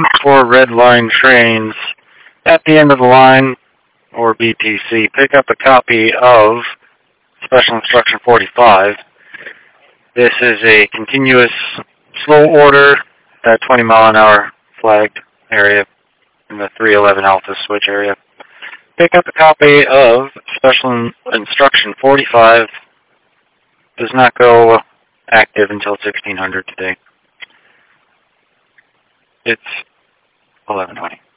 for red line trains at the end of the line, or BTC, pick up a copy of Special Instruction 45. This is a continuous slow order at 20 mile an hour flagged area in the 311 Alpha switch area. Pick up a copy of Special Instruction 45. Does not go active until 1600 today. It's 11:20.